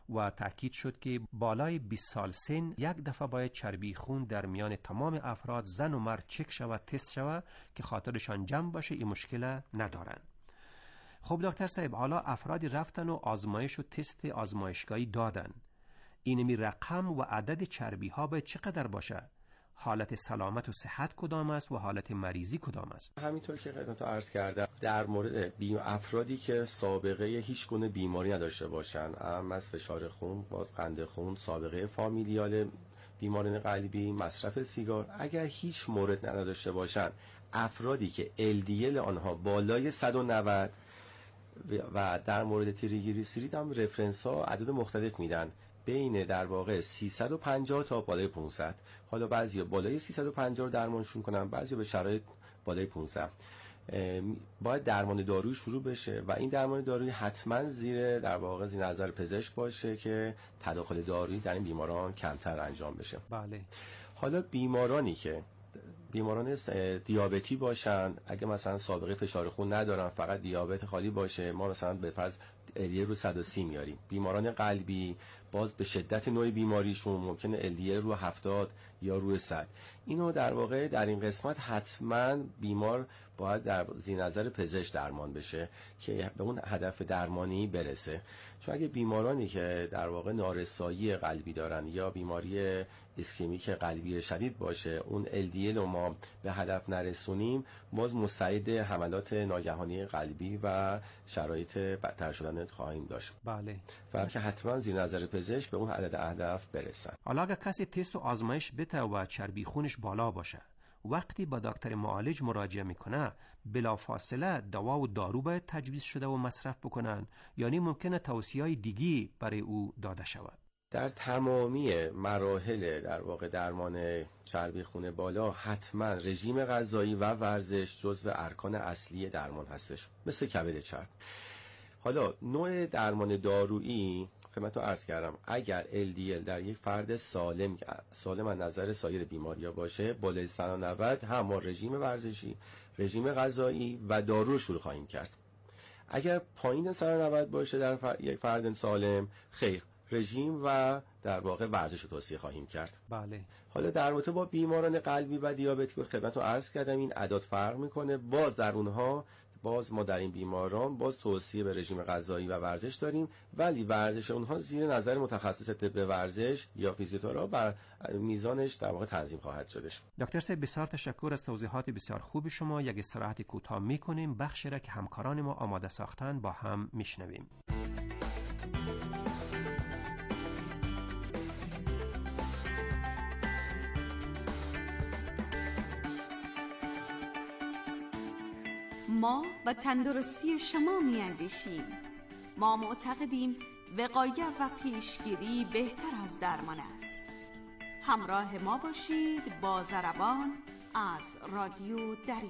Speaker 12: و تأکید شد که بالای 20 سال سن یک دفعه باید چربی خون در میان تمام افراد زن و مرد چک شود، تست شود که خاطرشان جمع باشه، این مشکل ندارن. خب دکتر صاحب، حالا افرادی رفتن و آزمایش و تست آزمایشگاهی دادن، اینمی رقم و عدد چربی ها باید چقدر باشه؟ حالت سلامت و صحت کدام است و حالت مریضی کدام است؟
Speaker 13: همینطور که خدمت عرض کردم، در مورد افرادی که سابقه هیچ گونه بیماری نداشته باشن، از فشار خون، باز قند خون، سابقه فامیلیال بیماران قلبی، مصرف سیگار، اگر هیچ مورد نداشته باشن، افرادی که LDL آنها بالای 190 و در مورد تریگلیسیرید هم رفرنس ها عدد مختلف میدن، بین در واقع 350 تا بالای 500. حالا بعضی بالای 350 درمانشون کنن، بعضی به شرایط بالای 500. باید درمان دارویی شروع بشه و این درمان دارویی حتما زیر نظر پزشک باشه که تداخل دارویی در این بیماران کمتر انجام بشه.
Speaker 12: بله.
Speaker 13: حالا بیماران دیابتی باشن، اگه مثلا سابقه فشار خون ندارن، فقط دیابت خالی باشه، ما مثلا به فرض LDL رو 130 میاریم. بیماران قلبی باز به شدت نوع بیماریشون ممکنه LDL رو 70 یا رو 100. اینو در واقع در این قسمت حتما بیمار باید در زیر نظر پزشک درمان بشه که به اون هدف درمانی برسه. چون اگه بیمارانی که در واقع نارسایی قلبی دارن یا بیماری ایسکمیک قلبی شدید باشه، اون LDL رو ما به هدف نرسونیم، باز مستعد حملات ناگهانی قلبی و شرایط بدتر شدن خواهیم داشت.
Speaker 12: بله.
Speaker 13: و که حتما زیر نظر پزشک به اون عدد هدف برسن.
Speaker 12: حالا اگه کسی تست و آزمایش بده و چربی خونش بالا باشه، وقتی با دکتر معالج مراجعه میکنه، بلافاصله دوا و دارو باید تجویز شده و مصرف بکنن، یعنی ممکنه توصیه‌های دیگی برای او داده شود؟
Speaker 13: در تمامی مراحل در واقع درمان چربی خون بالا حتما رژیم غذایی و ورزش جزو ارکان اصلی درمان هستش، مثل کبد چرب. حالا نوع درمان دارویی خدمتتون عرض کردم، اگر LDL در یک فرد سالم از نظر سایر بیماری‌ها باشه بالای 190، هم ما رژیم ورزشی، رژیم غذایی و دارو رو شروع خواهیم کرد. اگر پایین 190 باشه در یک فرد سالم، خیر، رژیم و در واقع ورزش رو توصیه خواهیم کرد.
Speaker 12: بله.
Speaker 13: حالا در رابطه با بیماران قلبی و دیابتی که خدمتتون عرض کردم، این اعداد فرق میکنه. باز در اونها ما در این بیماران باز توصیه به رژیم غذایی و ورزش داریم، ولی ورزش اونها زیر نظر متخصص طب ورزش یا فیزیوتراپی بر میزانش در واقع تنظیم خواهد شدش.
Speaker 12: دکتر صاحب بسیار تشکر از توضیحات بسیار خوب شما. یک استراحت کوتاه میکنیم، بخشی را که همکاران ما آماده ساختن با هم میشنویم.
Speaker 2: ما و تندرستی شما می‌اندیشیم. ما معتقدیم وقایت و پیشگیری بهتر از درمان است. همراه ما باشید با ضربان از رادیو دری.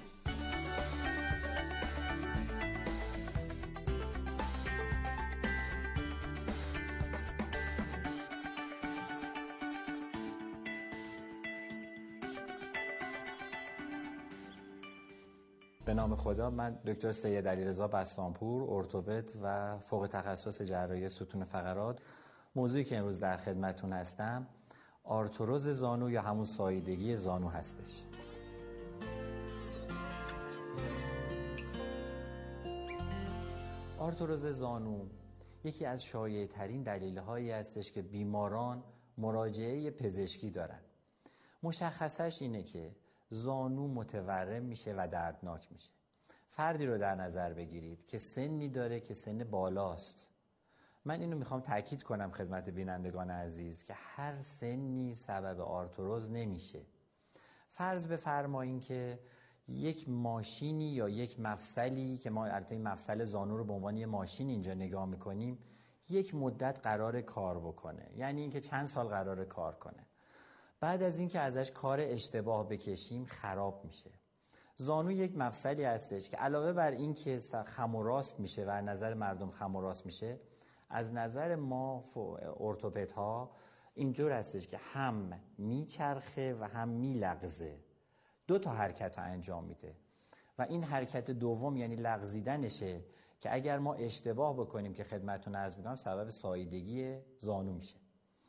Speaker 14: به نام خدا، من دکتر سید علیرضا بسطامپور، ارتوپد و فوق تخصص جراحی ستون فقرات. موضوعی که امروز در خدمتتون هستم آرتروز زانو یا همون ساییدگی زانو هستش. آرتروز زانو یکی از شایع ترین دلیل هایی هستش که بیماران مراجعه پزشکی دارن. مشخصش اینه که زانو متورم میشه و دردناک میشه. فردی رو در نظر بگیرید که سنی داره که سن بالاست. من اینو میخوام تاکید کنم خدمت بینندگان عزیز که هر سنی سبب آرتروز نمیشه. فرض بفرمایید که یک ماشینی یا یک مفصلی که ما البته این مفصل زانو رو به عنوان یه ماشین اینجا نگاه میکنیم، یک مدت قرار کار بکنه، یعنی اینکه چند سال قرار کار کنه. بعد از اینکه ازش کار اشتباه بکشیم خراب میشه. زانو یک مفصلی هستش که علاوه بر این که خم و راست میشه و از نظر مردم خم و راست میشه، از نظر ما ارتوپدها اینجور هستش که هم میچرخه و هم میلغزه. دو تا حرکت رو انجام میده و این حرکت دوم یعنی لغزیدنشه که اگر ما اشتباه بکنیم که خدمتتون عرض می‌کنم سبب ساییدگی زانو میشه.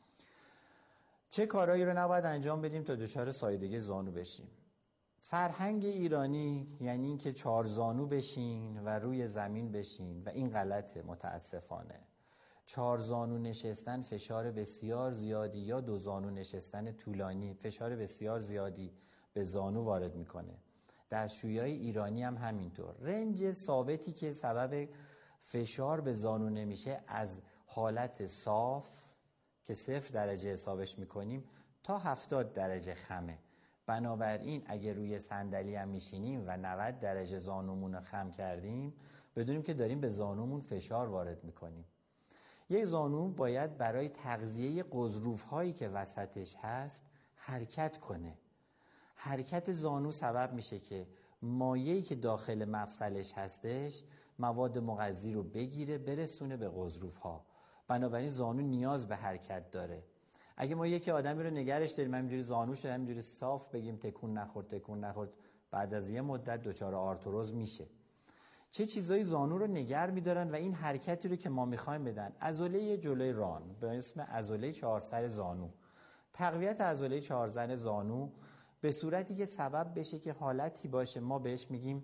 Speaker 14: چه کارهایی رو نباید انجام بدیم تا دچار ساییدگی زانو بشیم؟ فرهنگ ایرانی یعنی این که 4 زانو بشین و روی زمین بشین و این غلطه متاسفانه. 4 زانو نشستن فشار بسیار زیادی یا 2 زانو نشستن طولانی فشار بسیار زیادی به زانو وارد میکنه. دستشویی‌های ایرانی هم همینطور. رنج ثابتی که سبب فشار به زانو نمیشه از حالت صاف که 0 درجه حسابش میکنیم تا 70 درجه خمه. بنابراین اگه روی صندلی هم میشینیم و 90 درجه زانومون رو خم کردیم بدونیم که داریم به زانومون فشار وارد میکنیم. یک زانو باید برای تغذیه غضروف‌هایی که وسطش هست حرکت کنه. حرکت زانو سبب میشه که مایعی که داخل مفصلش هستش مواد مغذی رو بگیره برسونه به غضروف‌ها. بنابراین زانو نیاز به حرکت داره. اگه ما یکی آدمی رو نگرش داریم همینجوری زانوش همینجوری صاف بگیم تکون نخورد بعد از یه مدت دچار آرتروز میشه. چه چیزایی زانو رو نگر می‌دارن و این حرکتی رو که ما می‌خوایم بدن عضله جلوی ران به اسم عضله 4 سر زانو. تقویت عضله 4 سر زانو به صورتی که سبب بشه که حالتی باشه ما بهش میگیم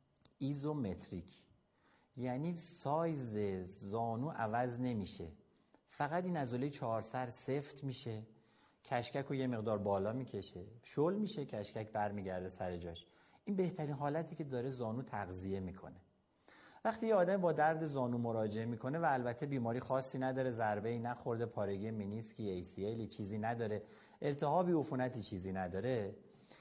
Speaker 14: ایزومتریک، یعنی سایز زانو عوض نمیشه، فقط این عضله 4 سر سفت میشه، کشکک رو یه مقدار بالا میکشه، شل میشه، کشکک برمیگرده سر جاش. این بهترین حالتی که داره زانو تغذیه میکنه. وقتی یه آدم با درد زانو مراجعه میکنه و البته بیماری خاصی نداره، ضربه‌ای نخورده، پارگی منیسکی ACL چیزی نداره، التهابی عفونتی چیزی نداره،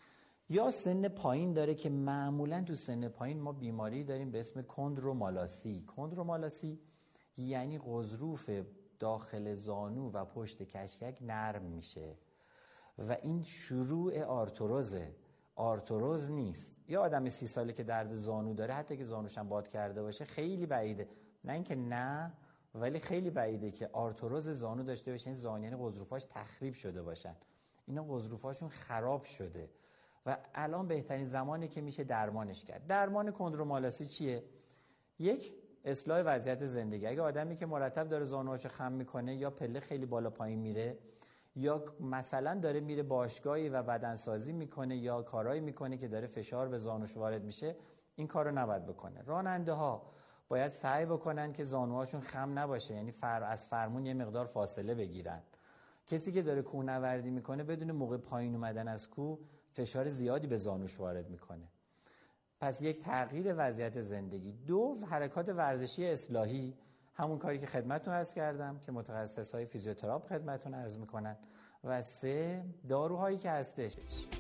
Speaker 14: یا سن پایین داره که معمولا تو سن پایین ما بیماری داریم به اسم کندرومالاسی. کندرومالاسی یعنی غضروف داخل زانو و پشت کشکک نرم میشه و این شروع آرتروزه. آرتروز نیست. یا آدم 30 ساله که درد زانو داره حتی که زانوش هم باد کرده باشه خیلی بعیده، نه اینکه نه ولی خیلی بعیده که آرتروز زانو داشته باشه، این زانو یعنی غضروفاش تخریب شده باشن، اینا غضروفاشون خراب شده و الان بهترین زمانی که میشه درمانش کرد. درمان کندرومالاسی چیه؟ یک، اصلاح وضعیت زندگی. اگه آدمی که مرتب داره زانوهاشو خم میکنه یا پله خیلی بالا پایین میره یا مثلا داره میره باشگاهی و بدنسازی میکنه یا کارایی میکنه که داره فشار به زانوش وارد میشه، این کارو نباید بکنه. راننده ها باید سعی بکنن که زانوهاشون خم نباشه، یعنی از فرمون یه مقدار فاصله بگیرن. کسی که داره کوهنوردی میکنه بدون موقع پایین اومدن از کوه فشار زیادی به زانوش وارد میکنه. پس یک تغییر وضعیت زندگی. 2، حرکات ورزشی اصلاحی، همون کاری که خدمتتون عرض کردم که متخصصای فیزیوتراپ خدمتتون عرض میکنن. و 3، داروهایی که هستش.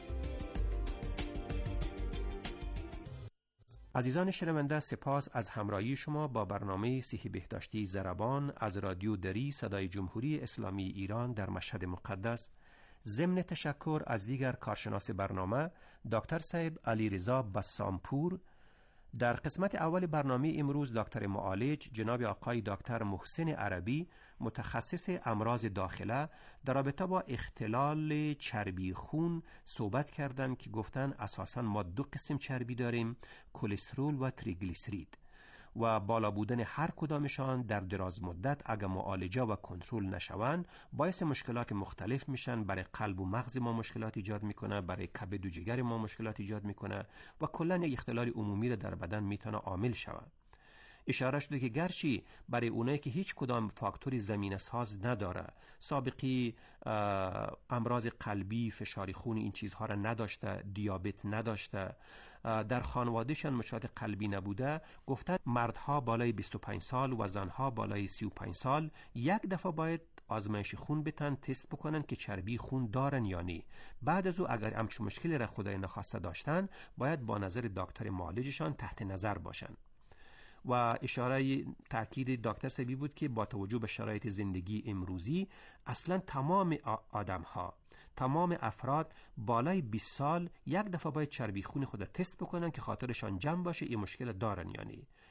Speaker 12: عزیزان شنونده، سپاس از همراهی شما با برنامه صحی بهداشتی ضربان از رادیو دری صدای جمهوری اسلامی ایران در مشهد مقدس. ضمن تشکر از دیگر کارشناس برنامه دکتر صاحب علیرضا بسامپور. در قسمت اول برنامه امروز دکتر معالج جناب آقای دکتر محسن عربی متخصص امراض داخله در رابطه با اختلال چربی خون صحبت کردند که گفتن اساساً ما 2 قسم چربی داریم، کلسترول و تریگلیسیرید، و بالا بودن هر کدامشان در دراز مدت اگر معالجه و کنترل نشوند باعث مشکلات مختلف میشن. برای قلب و مغز ما مشکلات ایجاد میکنه، برای کبد و جگر ما مشکلات ایجاد میکنه و کلا یک اختلال عمومی را در بدن میتونه عامل شود. اشاره شده که گرچه برای اونایی که هیچ کدام فاکتوری زمینه ساز نداره، سابقی امراض قلبی، فشار خون، این چیزها را نداشته، دیابت نداشته، در خانوادهشان مشکلات قلبی نبوده، گفتن مردها بالای 25 سال و زنها بالای 35 سال یک دفعه باید آزمایش خون بتن، تست بکنن که چربی خون دارن یا نه. بعد از او اگر همچون مشکلی را خدای نخواسته داشتن باید با نظر دکتر معالجشان تحت نظر باشن. و اشاره تاکید دکتر سبی بود که با توجه به شرایط زندگی امروزی اصلا تمام آدم‌ها، تمام افراد بالای 20 سال یک دفعه باید چربی خون خود تست بکنن که خاطرشان جمع باشه این مشکل دارن یا نه.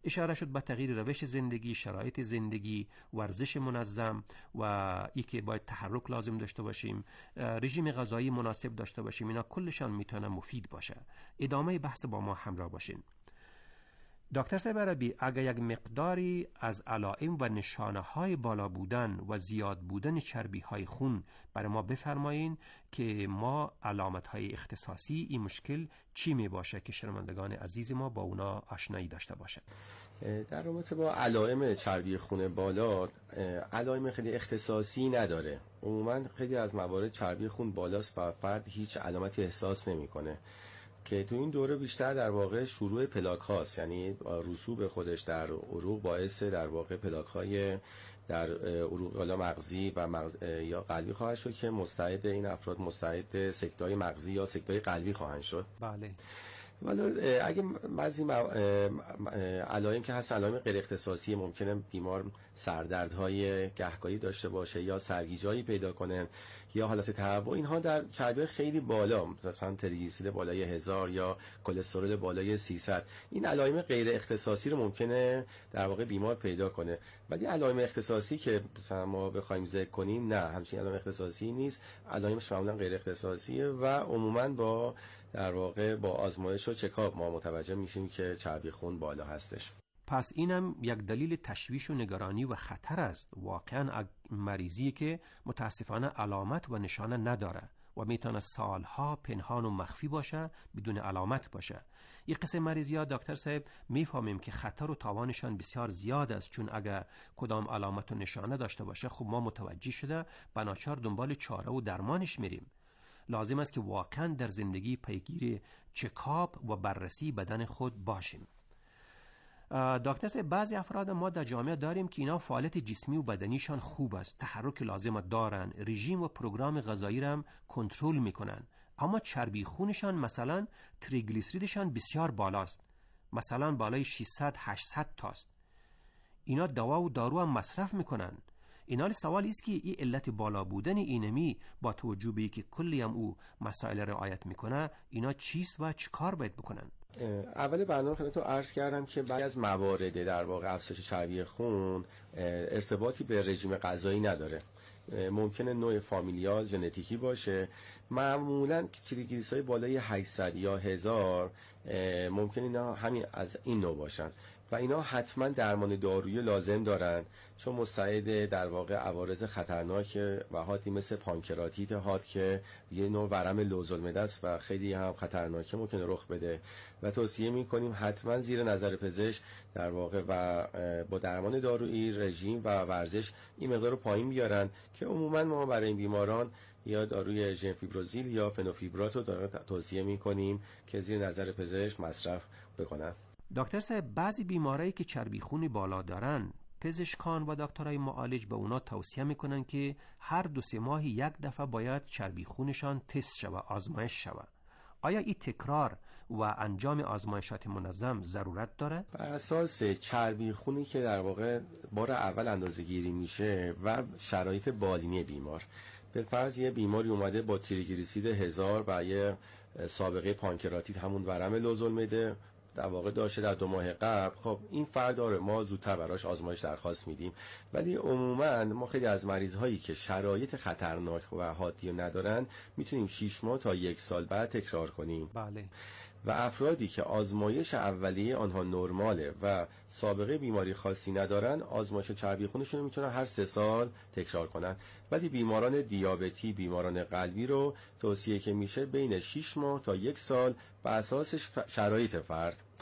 Speaker 12: اشاره شد به تغییر روش زندگی، شرایط زندگی، ورزش منظم و ای که باید تحرک لازم داشته باشیم، رژیم غذایی مناسب داشته باشیم. اینا کلشان میتونه مفید باشه. ادامه بحث با ما همراه باشین. دکتر صاحب عربی، اگر یک مقداری از علائم و نشانه های بالا بودن و زیاد بودن چربی های خون برای ما بفرمایین که ما علامت های اختصاصی این مشکل چی می باشه که شنوندگان عزیز ما با اونا آشنایی داشته باشه.
Speaker 13: در رابطه با علائم چربی خون بالا، علائم خیلی اختصاصی نداره. عموما خیلی از موارد چربی خون بالاست و فرد هیچ علامتی احساس نمیکنه، که تو این دوره بیشتر در واقع شروع پلاک هاست، یعنی رسوب خودش در عروق باعث در واقع پلاک های در عروق مغزی و یا قلبی خواهد شد که مستعد این افراد مستعد سکته‌های مغزی یا سکته‌های قلبی خواهند شد.
Speaker 12: بله.
Speaker 13: ولی اگه بعضی علائم که هست علائم غیر اختصاصی، ممکنه بیمار سردردهای گهگاهی داشته باشه یا سرگیجه‌ای پیدا کنه یا حالت تهوع، اینها در چربی خیلی بالا، مثلا تریگلیسیرید بالای 1000 یا کلسترول بالای 300، این علائم غیر اختصاصی رو ممکنه در واقع بیمار پیدا کنه. ولی علائم اختصاصی که مثلا ما بخوایم ذکر کنیم، نه، همچین علائم اختصاصی نیست. علائمش معمولا غیر اختصاصیه و عموما با در واقع با آزمایش و چکاپ ما متوجه میشیم که چربی خون بالا هستش.
Speaker 12: پس اینم یک دلیل تشویش و نگرانی و خطر است. واقعا مریضی که متاسفانه علامت و نشانه نداره و میتونه سالها پنهان و مخفی باشه، بدون علامت باشه. این قسم مریضی ها دکتر صاحب میفهمیم که خطر و تاوانشان بسیار زیاد است، چون اگر کدام علامت و نشانه داشته باشه، خب ما متوجه شده بناچار دنبال چاره و درمانش میریم. لازم است که واقعا در زندگی پیگیر چکاپ و بررسی بدن خود باشیم. دکتر صاحب، بعضی افراد ما در جامعه داریم که اینا فعالیت جسمی و بدنیشان خوب است، تحرک لازم دارن، رژیم و پروگرام غذایی را هم کنترل میکنن، اما چربی خونشان مثلا تریگلیسیریدشان بسیار بالاست، مثلا بالای 600 800 تاست. اینا دوا و دارو هم مصرف میکنن. اینا سوال است که این علت بالا بودن اینمی با توجه به که کلی هم او مسائل رعایت میکنه، اینا چیست و چه کار باید بکنن؟
Speaker 13: اول برنامه خدمتتون عرض کردم که بعضی از موارد در واقع افزایش چربی خون ارتباطی به رژیم غذایی نداره. ممکنه نوع فامیلیال ژنتیکی باشه. معمولا تریگلیسیریدهای بالای 800 یا 1000 ممکنه اینا همین از این نوع باشن و اینا حتما درمان دارویی لازم دارن، چون مستعد در واقع عوارض خطرناک و حادی مثل پانکراتیت حاد که یه نوع ورم لوزالمعده است و خیلی هم خطرناکه، ممکنه رخ بده و توصیه می‌کنیم حتما زیر نظر پزشک در واقع و با درمان دارویی، رژیم و ورزش این مقدار رو پایین بیارن که عموما ما برای این بیماران یا داروی ژنفیبروزیل یا فنوفیبرات رو توصیه می‌کنیم که زیر نظر پزشک مصرف بکنن.
Speaker 12: دکتر صاحب، بعضی بیمارایی که چربی خون بالا دارن، پزشکان و دکترای معالج به اونا توصیه میکنن که هر 2-3 ماه یک دفعه باید چربی خونشان تست شوه، آزمایش شوه. آیا این تکرار و انجام آزمایشات منظم ضرورت داره؟
Speaker 13: بر اساس چربی خونی که در واقع بار اول اندازه‌گیری میشه و شرایط بالینی بیمار، به فرض یه بیماری اومده با تریگلیسیرید 1000 و یه سابقه پانکراتیت، همون ورم لوزالمعده در واقع داشته در 2 ماه قبل، خب این فرد داره ما زودتر براش آزمایش درخواست میدیم. ولی عموما ما خیلی از مریض هایی که شرایط خطرناک و حادی ندارن میتونیم 6 ماه تا 1 سال بعد تکرار کنیم.
Speaker 12: بله.
Speaker 13: و افرادی که آزمایش اولیه آنها نرماله و سابقه بیماری خاصی ندارن، آزمایش چربی خونشون رو میتونن هر 3 سال تکرار کنن. ولی بیماران دیابتی، بیماران قلبی رو توصیه که میشه بین 6 ماه تا 1 سال بر اساس شرایط فرد